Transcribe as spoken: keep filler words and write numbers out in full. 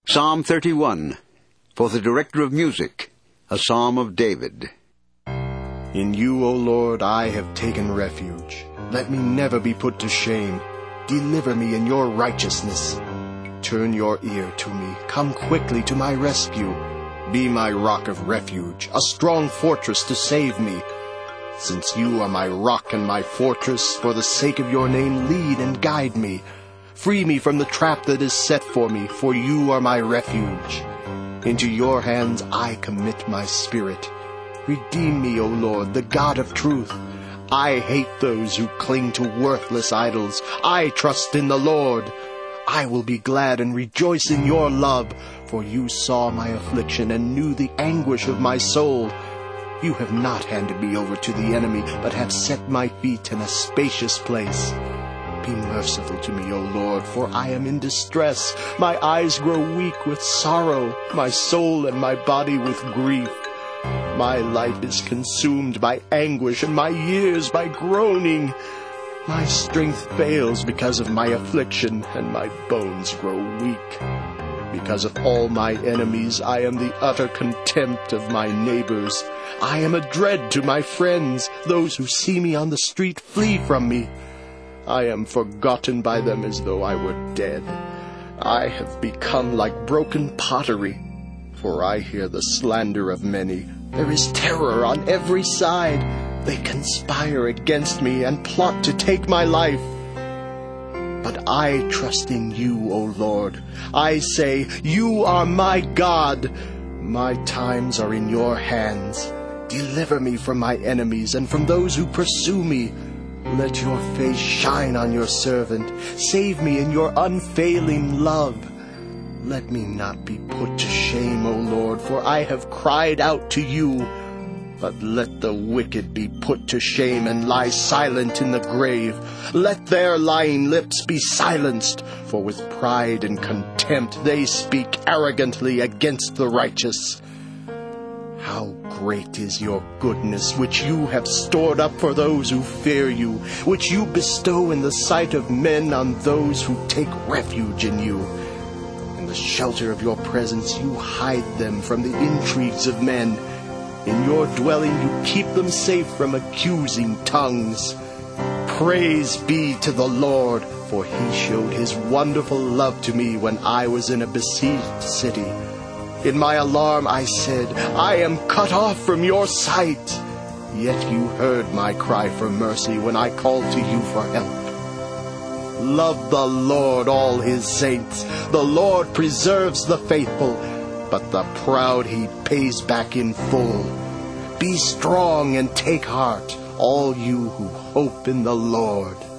Psalm thirty-one, for the director of music, a psalm of David. In you, O Lord, I have taken refuge. Let me never be put to shame. Deliver me in your righteousness. Turn your ear to me. Come quickly to my rescue. Be my rock of refuge, a strong fortress to save me. Since you are my rock and my fortress, for the sake of your name, lead and guide me. Free me from the trap that is set for me, for you are my refuge. Into your hands I commit my spirit. Redeem me, O Lord, the God of truth. I hate those who cling to worthless idols. I trust in the Lord. I will be glad and rejoice in your love, for you saw my affliction and knew the anguish of my soul. You have not handed me over to the enemy, but have set my feet in a spacious place. Be merciful to me, O Lord, for I am in distress. My eyes grow weak with sorrow, my soul and my body with grief. My life is consumed by anguish, and my years by groaning. My strength fails because of my affliction, and my bones grow weak. Because of all my enemies, I am the utter contempt of my neighbors. I am a dread to my friends. Those who see me on the street flee from me. I am forgotten by them as though I were dead. I have become like broken pottery, for I hear the slander of many. There is terror on every side. They conspire against me and plot to take my life. But I trust in you, O Lord. I say, you are my God. My times are in your hands. Deliver me from my enemies and from those who pursue me. Let your face shine on your servant. Save me in your unfailing love. Let me not be put to shame, O Lord, for I have cried out to you. But let the wicked be put to shame and lie silent in the grave. Let their lying lips be silenced, for with pride and contempt they speak arrogantly against the righteous. How great is your goodness, which you have stored up for those who fear you, which you bestow in the sight of men on those who take refuge in you. In the shelter of your presence you hide them from the intrigues of men. In your dwelling you keep them safe from accusing tongues. Praise be to the Lord, for he showed his wonderful love to me when I was in a besieged city. In my alarm I said, I am cut off from your sight. Yet you heard my cry for mercy when I called to you for help. Love the Lord, all his saints. The Lord preserves the faithful, but the proud he pays back in full. Be strong and take heart, all you who hope in the Lord.